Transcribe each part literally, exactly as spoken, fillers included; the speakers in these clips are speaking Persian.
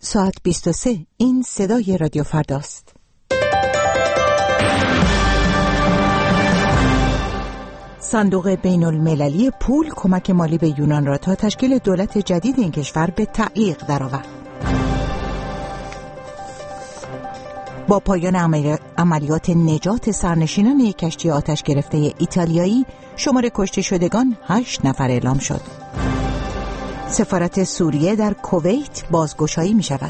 ساعت بیست و سه. این صدای رادیو فرداست. صندوق بین المللی پول کمک مالی به یونان را تا تشکیل دولت جدید این کشور به تعلیق درآورد. با پایان عملیات نجات سرنشینان یک کشتی آتش گرفته ایتالیایی، شمار کشته شدگان هشت نفر اعلام شد. سفارت سوریه در کویت بازگشایی می شود.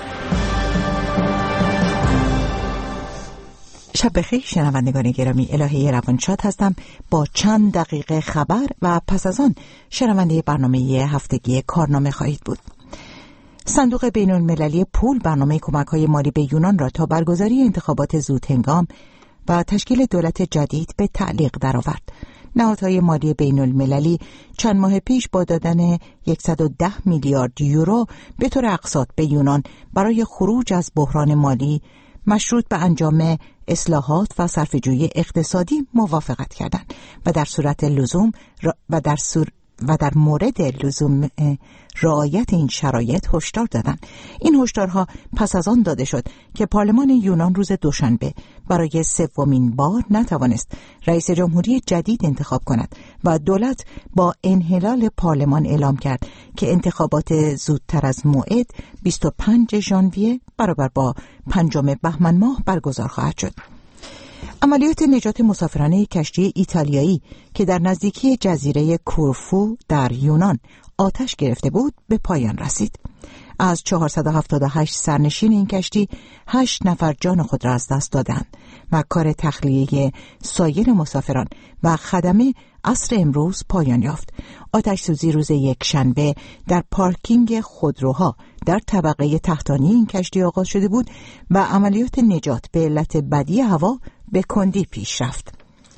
شب بخیر شنوندگان گرامی، الهه روانشاد هستم با چند دقیقه خبر و پس از آن شنونده برنامه هفتگی کارنامه خواهید بود. صندوق بین المللی پول برنامه کمک‌های مالی به یونان را تا برگزاری انتخابات زودهنگام و تشکیل دولت جدید به تعلیق درآورد. نهادهای مالی بین المللی چند ماه پیش با دادن صد و ده میلیارد یورو به طور اقساط به یونان برای خروج از بحران مالی مشروط به انجام اصلاحات و صرفه‌جویی اقتصادی موافقت کردند و در صورت لزوم و در صور و در مورد لزوم رعایت این شرایط هشدار دادند. این هشدارها پس از آن داده شد که پارلمان یونان روز دوشنبه برای سومین بار نتوانست رئیس جمهوری جدید انتخاب کند و دولت با انحلال پارلمان اعلام کرد که انتخابات زودتر از موعد بیست و پنجم ژانویه برابر با پنجم بهمن ماه برگزار خواهد شد. عملیات نجات مسافران کشتی ایتالیایی که در نزدیکی جزیره کورفو در یونان آتش گرفته بود به پایان رسید. از چهارصد و هفتاد و هشت سرنشین این کشتی هشت نفر جان خود را از دست دادند و کار تخلیه سایر مسافران و خدمه عصر امروز پایان یافت. آتش سوزی روز یکشنبه در پارکینگ خودروها در طبقه تحتانی این کشتی آغاز شده بود و عملیات نجات به علت بدی هوا به کندی پیش رفت.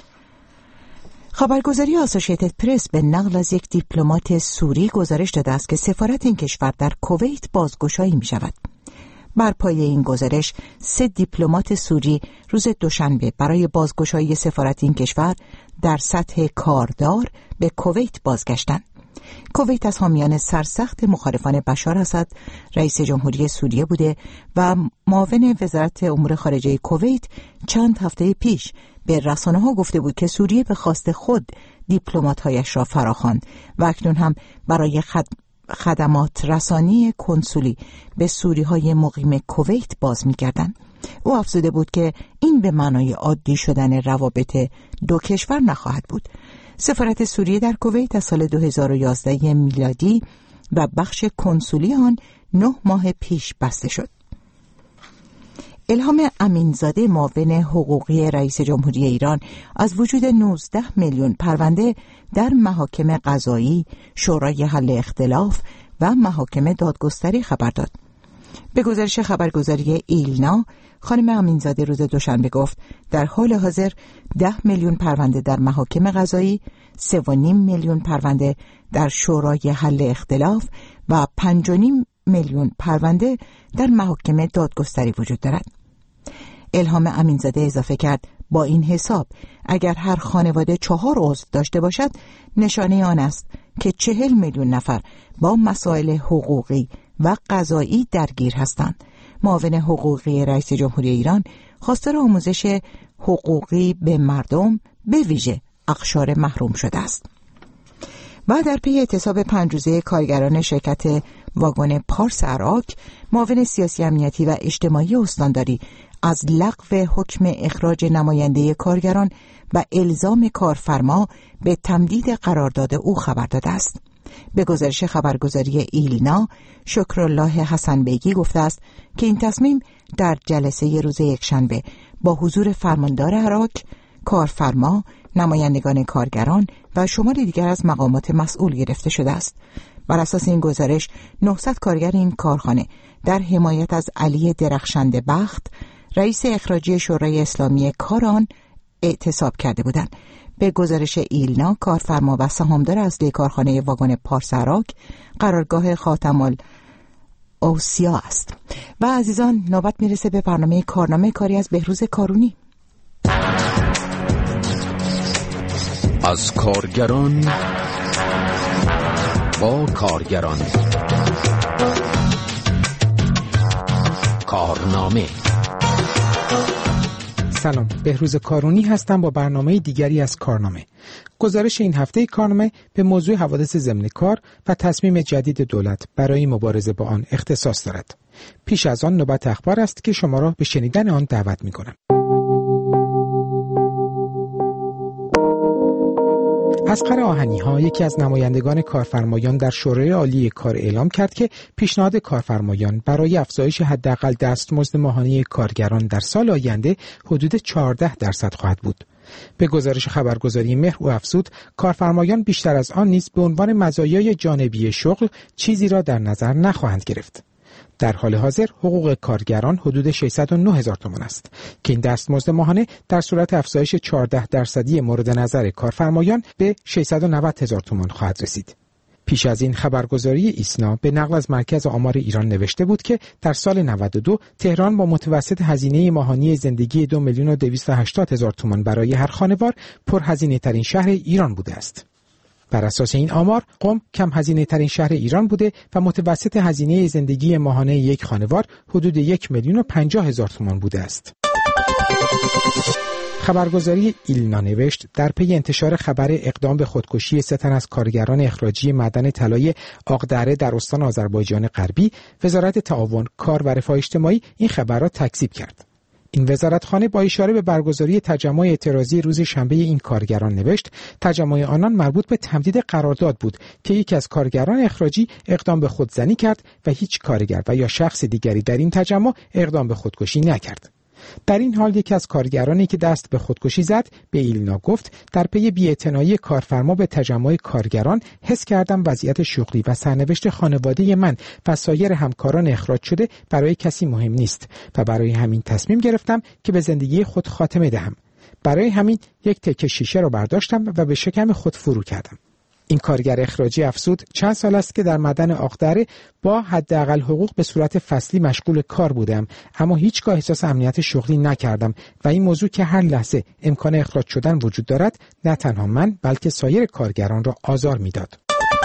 خبرگزاری آسوشیتد پرس به نقل از یک دیپلمات سوری گزارش داده است که سفارت این کشور در کویت بازگشایی می شود. بر پایه این گزارش سه دیپلمات سوری روز دوشنبه برای بازگشایی سفارت این کشور در سطح کاردار به کویت بازگشتند. کویت از حامیان سرسخت مخالفان بشار اسد رئیس جمهوری سوریه بوده و معاون وزارت امور خارجه کویت چند هفته پیش به رسانه‌ها گفته بود که سوریه به خواست خود دیپلمات‌هایش را فراخواند و اکنون هم برای خد... خدمات رسانی کنسولی به سوری‌های مقیم کویت باز می‌گردند. او افزوده بود که این به معنای عادی شدن روابط دو کشور نخواهد بود. سفارت سوریه در کویت از سال دو هزار و یازده میلادی و بخش کنسولی آن نه ماه پیش بسته شد. الهام امینزاده معاون حقوقی رئیس جمهوری ایران از وجود نوزده میلیون پرونده در محاکم قضایی، شورای حل اختلاف و محاکم دادگستری خبر داد. به گزارش خبرگزاری ایلنا، خانم امینزاده روز دوشنبه گفت در حال حاضر ده میلیون پرونده در محاکم قضایی، سه و نیم میلیون پرونده در شورای حل اختلاف و پنج و نیم میلیون پرونده در محاکم دادگستری وجود دارد. الهام امینزاده اضافه کرد با این حساب اگر هر خانواده چهار عضو داشته باشد نشانه آن است که چهل میلیون نفر با مسائل حقوقی و قضایی درگیر هستند. معاون حقوقی رئیس جمهوری ایران خواستار آموزش حقوقی به مردم به ویژه اقشار محروم شده است. و در پی اعتصاب پنج روزه کارگران شرکت واگن پارس عراق، معاون سیاسی امنیتی و اجتماعی استانداری از لغو حکم اخراج نماینده کارگران و الزام کارفرما به تمدید قرارداد او خبر داده است. به گزارش خبرگزاری ایلنا، شکرالله حسن بیگی گفته است که این تصمیم در جلسه روز یکشنبه با حضور فرماندار عراق، کارفرما، نمایندگان کارگران و شمار دیگر از مقامات مسئول گرفته شده است. بر اساس این گزارش نهصد کارگر این کارخانه در حمایت از علی درخشنده بخت، رئیس اخراجی شورای اسلامی کاران، اعتصاب کرده بودند. به گزارش ایلنا، کارفرما و سهامدار اصلی کارخانه واگن پارس عراق قرارگاه خاتم الاوصیا است. و عزیزان، نوبت میرسه به برنامه کارنامه کاری از بهروز کارونی. از کارگران با کارگران کارنامه. سلام، بهروز کارونی هستم با برنامه دیگری از کارنامه. گزارش این هفته کارنامه به موضوع حوادث ضمن کار و تصمیم جدید دولت برای مبارزه با آن اختصاص دارد. پیش از آن نوبت اخبار است که شما را به شنیدن آن دعوت می‌کنم. اصغر آهنی‌ها یکی از نمایندگان کارفرمایان در شورای عالی کار اعلام کرد که پیشنهاد کارفرمایان برای افزایش حداقل دستمزد ماهانه کارگران در سال آینده حدود چهارده درصد خواهد بود. به گزارش خبرگزاری مهر او افزود کارفرمایان بیشتر از آن نیز به عنوان مزایای جانبی شغل چیزی را در نظر نخواهند گرفت. در حال حاضر حقوق کارگران حدود ششصد و نه هزار تومان است که این دستمزد ماهانه در صورت افزایش چهارده درصدی مورد نظر کارفرمایان به ششصد و نود هزار تومان خواهد رسید. پیش از این خبرگزاری ایسنا به نقل از مرکز آمار ایران نوشته بود که در سال نود و دو تهران با متوسط هزینه ماهانه زندگی دو میلیون و دویست و هشتاد هزار تومان برای هر خانوار پرهزینه ترین شهر ایران بوده است. بر اساس این آمار، قم کم هزینه ترین شهر ایران بوده و متوسط هزینه زندگی ماهانه یک خانوار حدود یک میلیون و پنجاه هزار تومان بوده است. خبرگزاری ایلنا نوشت در پی انتشار خبر اقدام به خودکشی سه تن از کارگران اخراجی معدن طلای آقدره در استان آذربایجان غربی، وزارت تعاون، کار و رفاه اجتماعی این خبر را تکذیب کرد. این وزارتخانه با اشاره به برگزاری تجمع اعتراضی روز شنبه این کارگران نوشت تجمع آنان مربوط به تمدید قرارداد بود که یکی از کارگران اخراجی اقدام به خودزنی کرد و هیچ کارگر و یا شخص دیگری در این تجمع اقدام به خودکشی نکرد. در این حال یکی از کارگرانی که دست به خودکشی زد به ایلنا گفت در پی بی‌اعتنایی کارفرما به تجمع کارگران حس کردم وضعیت شغلی و سرنوشت خانواده من و سایر همکاران اخراج شده برای کسی مهم نیست و برای همین تصمیم گرفتم که به زندگی خود خاتمه دهم. برای همین یک تکه شیشه را برداشتم و به شکم خود فرو کردم. این کارگر اخراجی افزود چند سال است که در معدن آقدره با حداقل حقوق به صورت فصلی مشغول کار بودم، اما هیچگاه احساس امنیت شغلی نکردم و این موضوع که هر لحظه امکان اخراج شدن وجود دارد نه تنها من بلکه سایر کارگران را آزار میداد.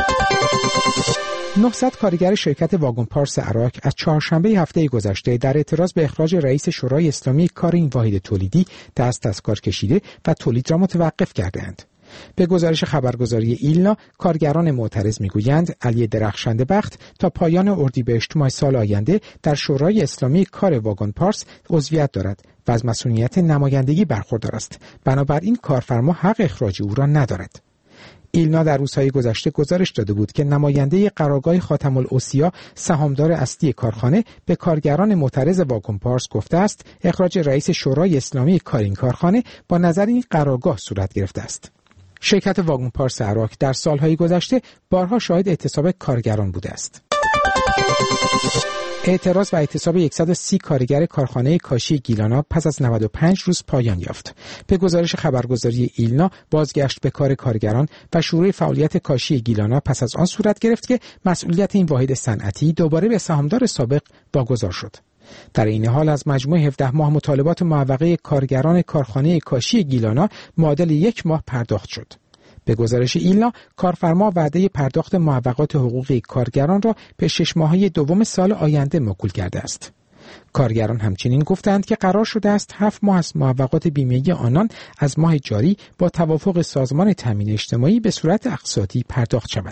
نهصد کارگر شرکت واگن پارس عراق از چهارشنبه هفته گذشته در اعتراض به اخراج رئیس شورای اسلامی کار این واحد تولیدی دست از کار کشیده و تولید را متوقف کردند. به گزارش خبرگزاری ایلنا، کارگران معترض میگویند علی درخشنده بخت تا پایان اردیبهشت ماه سال آینده در شورای اسلامی کار واگن پارس عضویت دارد و از مسئولیت نمایندگی برخوردار است. بنابراین کارفرما حق اخراج او را ندارد. ایلنا در روزهای گذشته گزارش داده بود که نماینده قرارگاه خاتم الاوصیا سهامدار اصلی کارخانه به کارگران معترض واگن پارس گفته است اخراج رئیس شورای اسلامی کار این کارخانه با نظر این قرارگاه صورت گرفته است. شرکت واگن پارس عراق در سالهای گذشته بارها شاهد اعتصاب کارگران بوده است. اعتراض و اعتصاب صد و سی کارگر کارخانه کاشی گیلانا پس از نود و پنج روز پایان یافت. به گزارش خبرگزاری ایلنا، بازگشت به کار کارگران و شروع فعالیت کاشی گیلانا پس از آن صورت گرفت که مسئولیت این واحد صنعتی دوباره به سهامدار سابق واگذار شد. در این حال از مجموع هفده ماه مطالبات معوقه کارگران کارخانه کاشی گیلانا معادل یک ماه پرداخت شد. به گزارش ایلنا، کارفرما وعده پرداخت معوقات حقوقی کارگران را به شش ماهه دوم سال آینده موکول کرده است. کارگران همچنین گفتند که قرار شده است هفت ماه از معوقات بیمه‌ای آنان از ماه جاری با توافق سازمان تامین اجتماعی به صورت اقساطی پرداخت شود.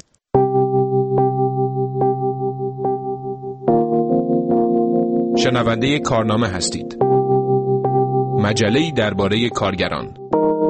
شنونده کارنامه هستید. مجله‌ای درباره کارگران.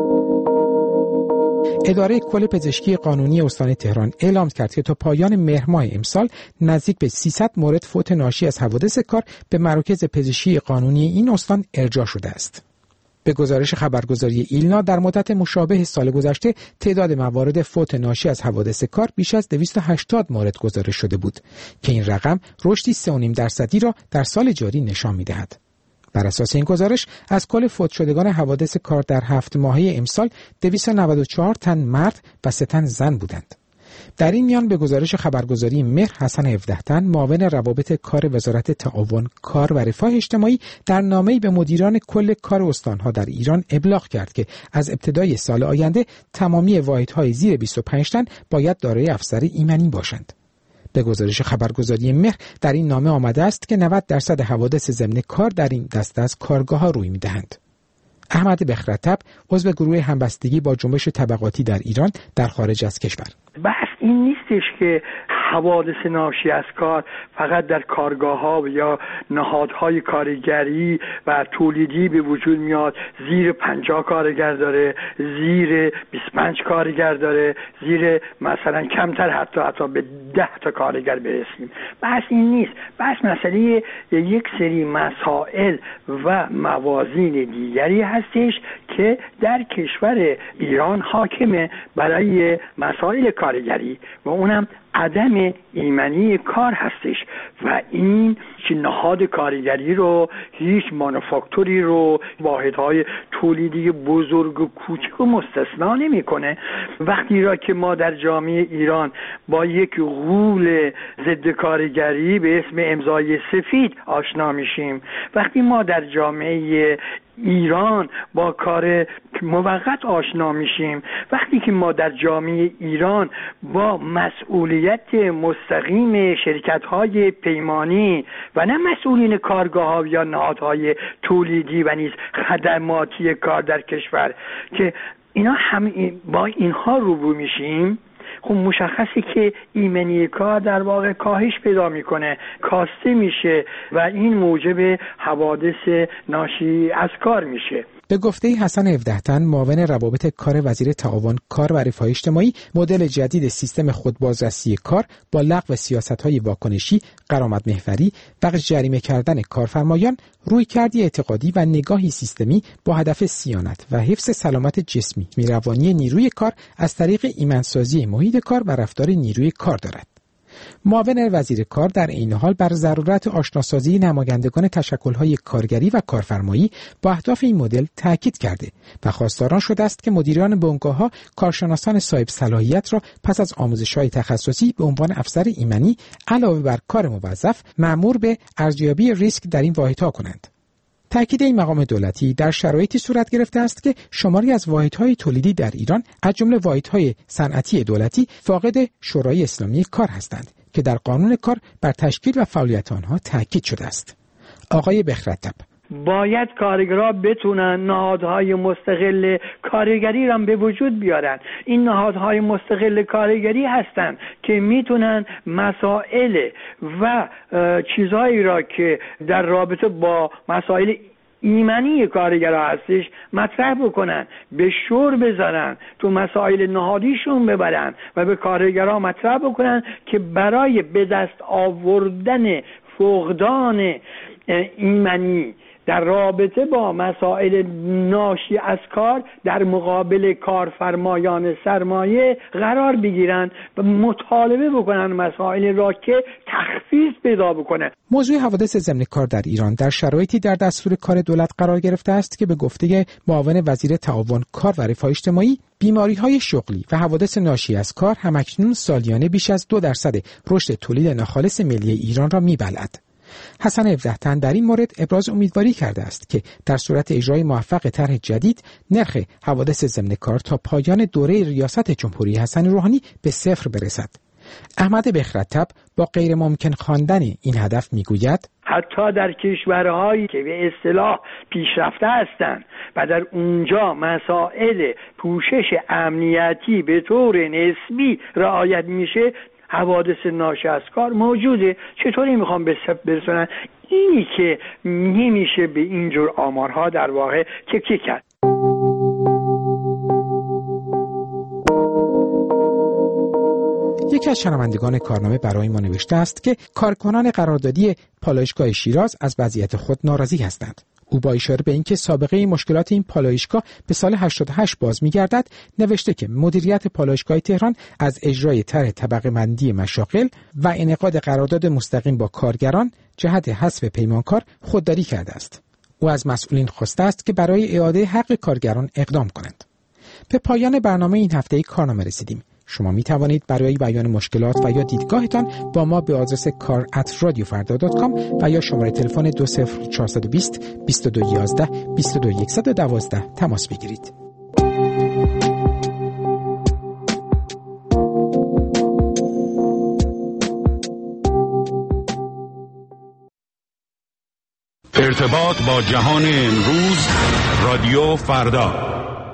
اداره کل پزشکی قانونی استان تهران اعلام کرد که تا پایان مهر ماه امسال نزدیک به سیصد مورد فوت ناشی از حوادث کار به مراکز پزشکی قانونی این استان ارجاع شده است. به گزارش خبرگزاری ایلنا در مدت مشابه سال گذشته تعداد موارد فوت ناشی از حوادث کار بیش از دویست و هشتاد مورد گزارش شده بود که این رقم رشدی سه و نیم درصدی را در سال جاری نشان می‌دهد. بر اساس این گزارش از کل فوت شدگان حوادث کار در هفت ماهه امسال دویست و نود و چهار تن مرد و سه تن زن بودند. در این میان به گزارش خبرگزاری مهر، حسن هفده تن معاون روابط کار وزارت تعاون، کار و رفاه اجتماعی در نامه‌ای به مدیران کل کار استان‌ها در ایران ابلاغ کرد که از ابتدای سال آینده تمامی واحدهای زیر بیست و پنج تن باید دارای افسر ایمنی باشند. به گزارش خبرگزاری مهر در این نامه آمده است که نود درصد حوادث ضمن کار در این دسته از کارگاه‌ها روی می‌دهند. احمد بخرطب، عضو گروه همبستگی با جنبش طبقاتی در ایران در خارج از کشور: بحث این نیستش که حوادث ناشی از کار فقط در کارگاه‌ها یا نهادهای کارگری و تولیدی به وجود میاد، زیر پنجاه کارگر داره، زیر بیست و پنج کارگر داره، زیر مثلا کمتر حتی حتی به ده تا کارگر برسیم. بحث این نیست. بحث مسئله یک سری مسائل و موازین دیگری هستش که در کشور ایران حاکمه برای مسائل کارگری و اونم عدم ایمنی کار هستش و این که نهاد کارگری رو، هیچ مانوفاکتوری رو، واحدهای تولیدی بزرگ و کوچک و مستثنا نمیکنه. وقتی را که ما در جامعه ایران با یک غول ضد کارگری به اسم امضای سفید آشنا میشیم، وقتی ما در جامعه ایران با کار موقت آشنا میشیم، وقتی که ما در جامعه ایران با مسئولیت مستقیم شرکت‌های پیمانی و نه مسئولین کارگاه‌ها یا نهادهای تولیدی و نیز خدماتی کار در کشور که اینا هم با اینها روبرو میشیم، خب مشخصه که ایمنی کار در واقع کاهش پیدا میکنه، کاسته میشه و این موجب حوادث ناشی از کار میشه. به گفته حسن هفده تن، معاون روابط کار وزیر تعاون کار و رفاه اجتماعی، مدل جدید سیستم خودبازرسی کار با لغو سیاست‌های واکنشی، غرامت‌محوری و جریمه کردن کارفرمایان، رویکردی اعتقادی و نگاهی سیستمی با هدف صیانت و حفظ سلامت جسمی و روانی نیروی کار از طریق ایمن‌سازی محیط کار و رفتار نیروی کار دارد. معاون وزیر کار در این حال بر ضرورت آشناسازی نمایندگان تشکل‌های کارگری و کارفرمایی با اهداف این مدل تاکید کرده و خواستاران شده است که مدیران بنگاه‌ها کارشناسان صاحب صلاحیت را پس از آموزش‌های تخصصی به عنوان افسر ایمنی علاوه بر کار موظف مأمور به ارزیابی ریسک در این واحدها کنند. تأکید این مقام دولتی در شرایطی صورت گرفته است که شماری از واحدهای تولیدی در ایران از جمله واحدهای صنعتی دولتی فاقد شورای اسلامی کار هستند که در قانون کار بر تشکیل و فعالیت آنها تأکید شده است. آقای بخرطب: باید کارگرها بتونن نهادهای مستقل کارگری را به وجود بیارن. این نهادهای مستقل کارگری هستن که میتونن مسائل و چیزهایی را که در رابطه با مسائل ایمنی کارگرها هستش مطرح بکنن، به شور بذارن، تو مسائل نهادیشون ببرن و به کارگرها مطرح بکنن که برای به دست آوردن فقدان ایمنی در رابطه با مسائل ناشی از کار در مقابل کارفرمایان سرمایه قرار بگیرن و مطالبه بکنن مسائل را که تخفیف پیدا بکنه. موضوع حوادث ضمن کار در ایران در شرایطی در دستور کار دولت قرار گرفته است که به گفته معاون وزیر تعاون کار و رفاه اجتماعی، بیماری‌های شغلی و حوادث ناشی از کار همکنون سالیانه بیش از دو درصد رشد تولید ناخالص ملی ایران را می‌بلعد. حسن هفده تن در این مورد ابراز امیدواری کرده است که در صورت اجرای موفق طرح جدید نرخ حوادث ضمن کار تا پایان دوره ریاست جمهوری حسن روحانی به صفر برسد. احمد بخرطب با غیر ممکن خواندن این هدف میگوید: حتی در کشورهایی که به اصطلاح پیشرفته هستند و در اونجا مسائل پوشش امنیتی به طور نسبی رعایت میشه، حوادث ناشی از کار موجوده. چطوری میخوام به صفر برسونن؟ اینی که نمیشه به اینجور آمارها در واقع تکیه کرد. یکی از شنوندگان کارنامه برای ما نوشته است که کارکنان قراردادی پالایشگاه شیراز از وضعیت خود ناراضی هستند. او با اشاره به اینکه سابقه مشکلات این پالایشگاه به سال هشتاد و هشت باز می‌گردد، نوشته که مدیریت پالایشگاه تهران از اجرای طرح طبقه‌بندی مشاغل و انعقاد قرارداد مستقیم با کارگران جهت حذف پیمانکار خودداری کرده است. او از مسئولین خواسته است که برای اعاده حق کارگران اقدام کنند. به پایان برنامه این هفته کارنامه رسیدیم. شما می توانید برای بیان مشکلات و یا دیدگاهتان با ما به آدرس کار ات رادیو فردا دات کام و یا شماره تلفن دو صفر چهار دو صفر بیست و دو یازده بیست و دو صد و دوازده تماس بگیرید. ارتباط با جهان امروز، رادیو فردا.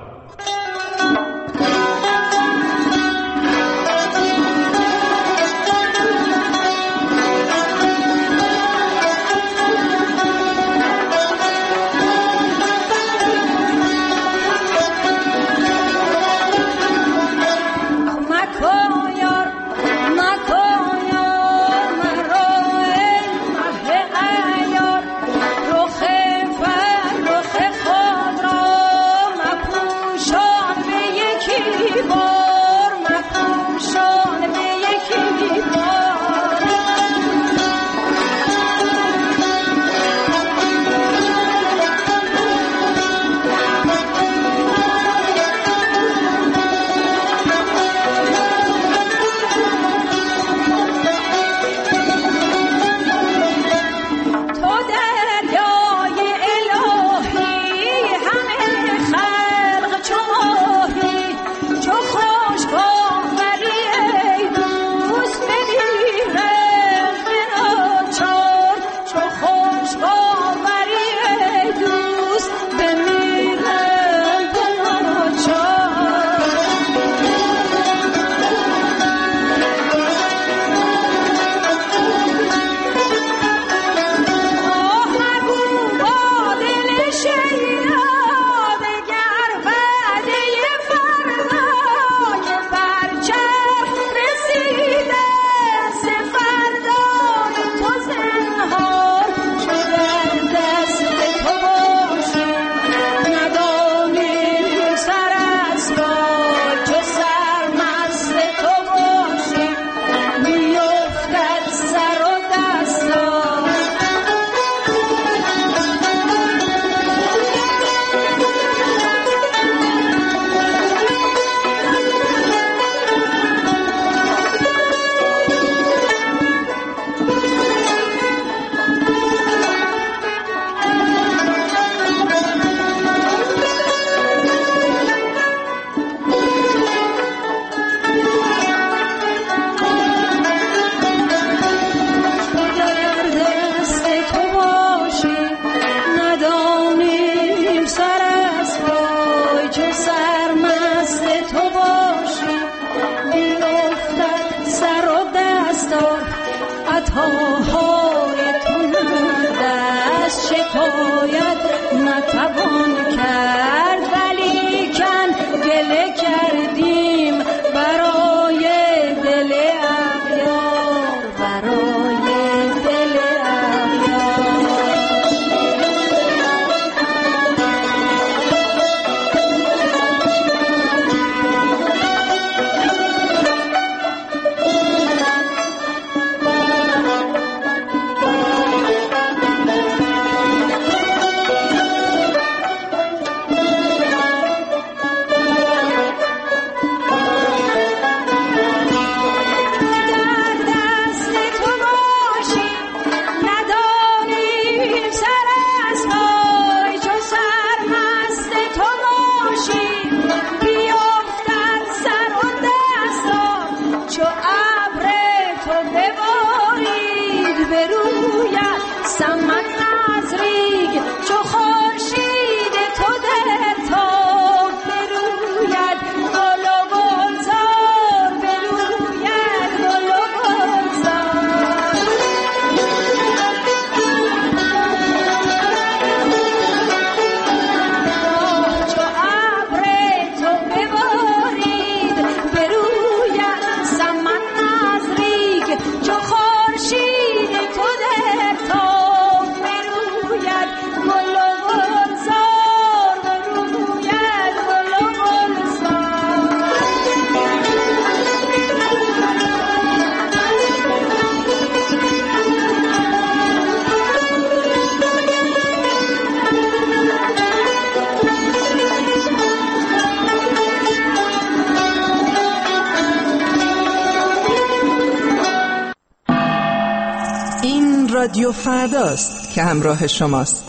رادیو فرداست که همراه شماست.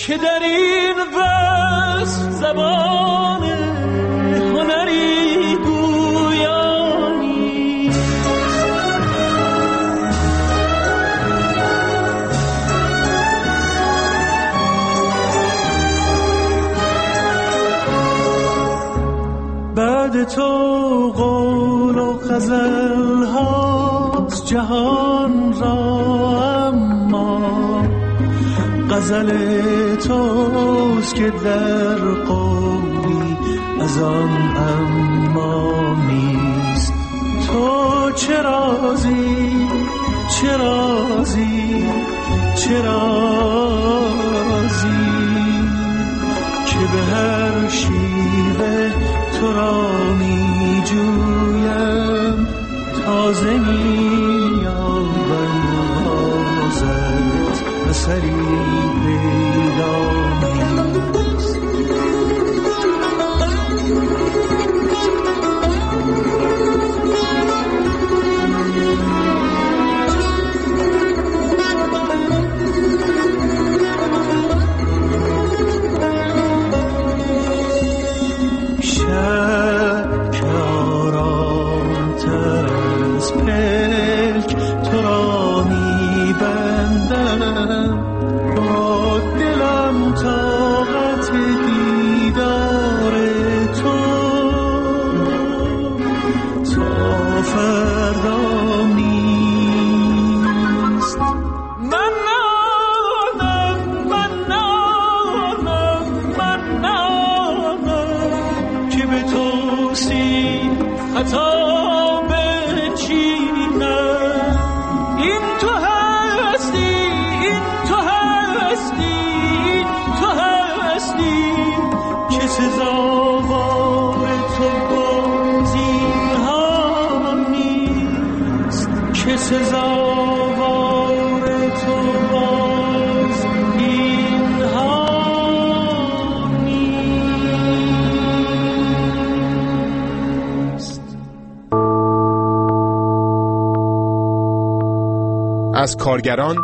که در این وصف زبان هنری گویانی. بعد تو قول و غزل هاست جهان را، اما غزل توست که در قولی از آن اما نیست. تو چه رازی چه رازی چه رازی که به هر شیوه تو را می جویم، تازه می یابم بازت اثری پیدا نیست. از کارگران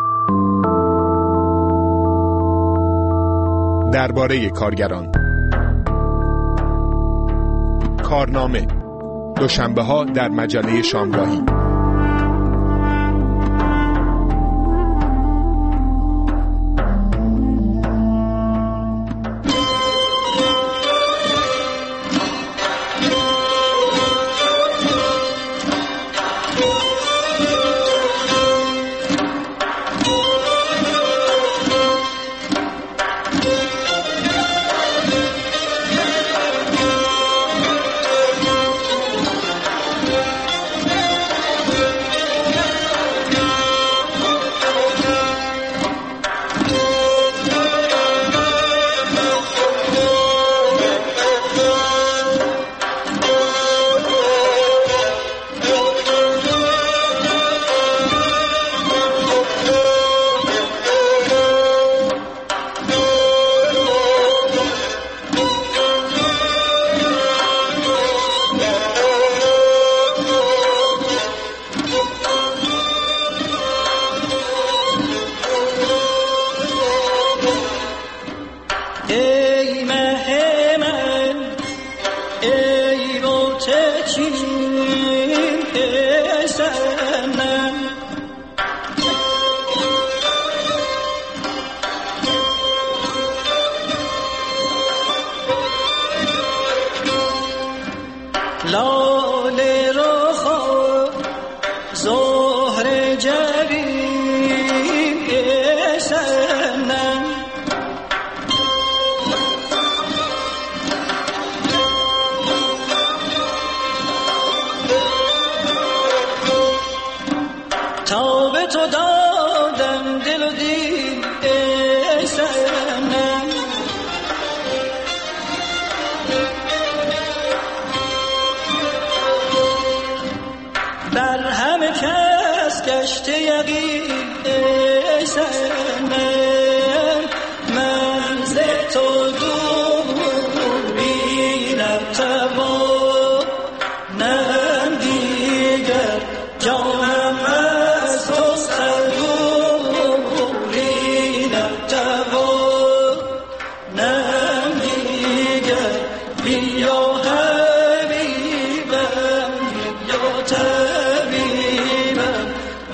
درباره کارگران. کارنامه دوشنبه ها در مجله شامگاهی.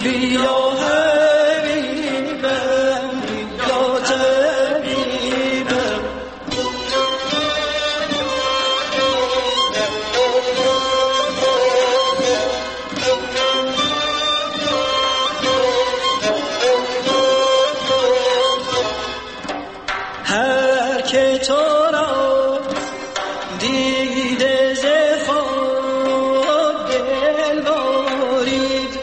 بیا حبیبم بیا طبیبم هر که تو را دیده ز خود دل برید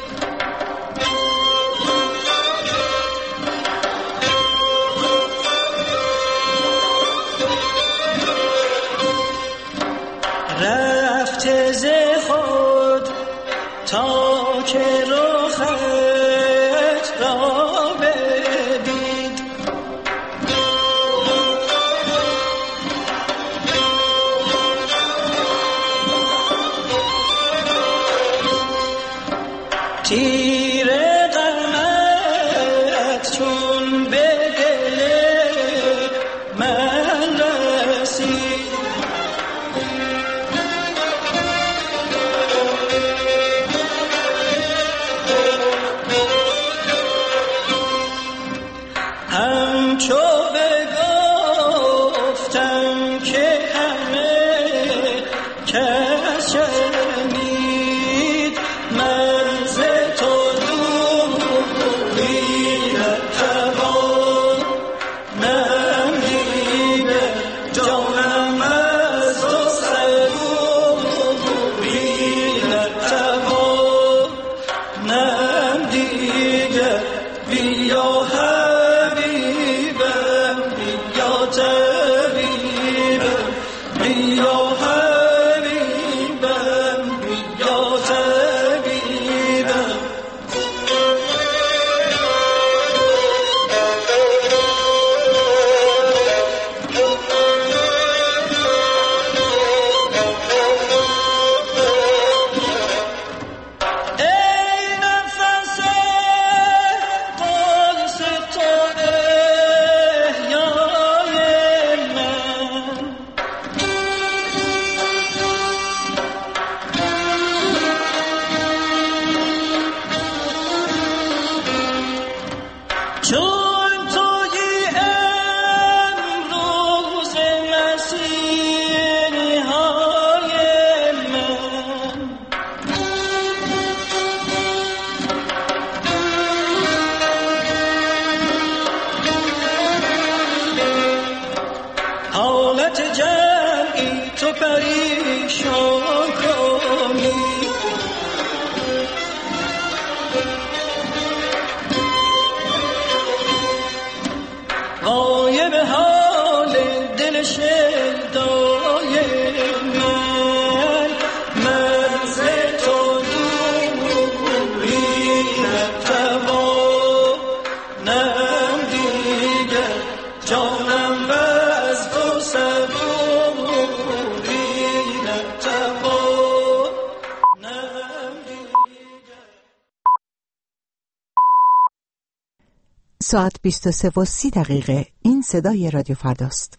رفته ز خود تا که رخت را بدید تیر غمت چون به دل من رسید همچو بگفتم که همه کس شنید من ز تو دوری نتوانم دیده جانم از تو صبوری نتوانم دیده بیا حبیبم بیا طبیبم بیا حبیبم بیا طبیبم ای نفس قدس تو احیای من چون تویی امروز مسیحی های من حالت جمعی تو پریشان کنی غایب حال دل شیدای من من ز تو دوری نتوانم دیگر جانم از تو صبوری نتوانم دیگر. ساعت بیست و سه و سی دقیقه. این صدای رادیو فرداست.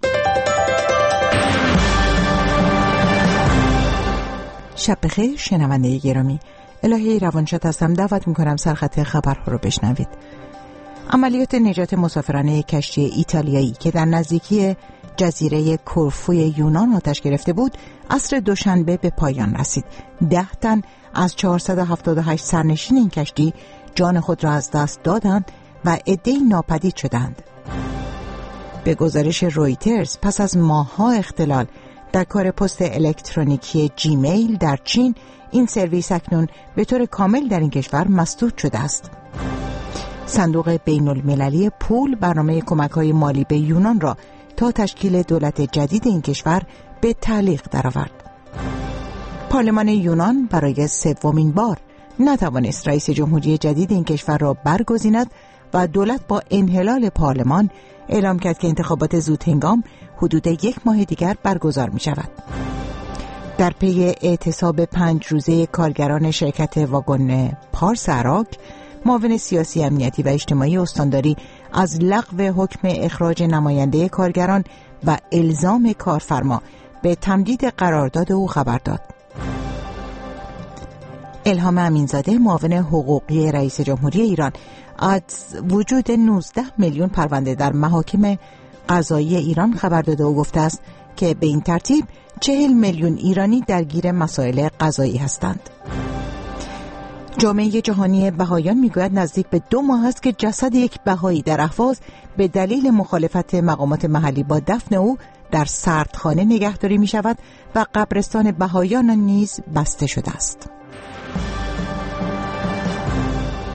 شب بخیر شنونده گرامی. الهی روانشاد هستم. دعوت میکنم سرخط خبرها رو بشنوید. عملیات نجات مسافرانه کشتی ایتالیایی که در نزدیکی جزیره کورفوی یونان آتش گرفته بود عصر دوشنبه به پایان رسید. ده تن از چهارصد و هفتاد و هشت سرنشین این کشتی جان خود را از دست دادند و عده‌ای ناپدید شدند. به گزارش رویترز پس از ماه‌ها اختلال در کار پست الکترونیکی جیمیل در چین، این سرویس اکنون به طور کامل در این کشور مسدود شده است. صندوق بین المللی پول برنامه کمک‌های مالی به یونان را تا تشکیل دولت جدید این کشور به تعلیق درآورد. پارلمان یونان برای سومین بار نتوانست رئیس جمهوری جدید این کشور را برگزیند و دولت با انحلال پارلمان اعلام کرد که انتخابات زودهنگام حدود یک ماه دیگر برگزار می شود. در پی اعتصاب پنج روزه کارگران شرکت واگن پارس عراق، معاون سیاسی امنیتی و اجتماعی استانداری از لغو حکم اخراج نماینده کارگران و الزام کارفرما به تمدید قرارداد او خبر داد. الهام امینزاده، معاون حقوقی رئیس جمهوری ایران، از وجود نوزده میلیون پرونده در محاکم قضایی ایران خبر داده و گفته است که به این ترتیب چهل میلیون ایرانی درگیر مسائل قضایی هستند. جامعه جهانی بهائیان میگوید نزدیک به دو ماه است که جسد یک بهایی در اهواز به دلیل مخالفت مقامات محلی با دفن او در سردخانه نگهداری می شود و قبرستان بهائیان نیز بسته شده است.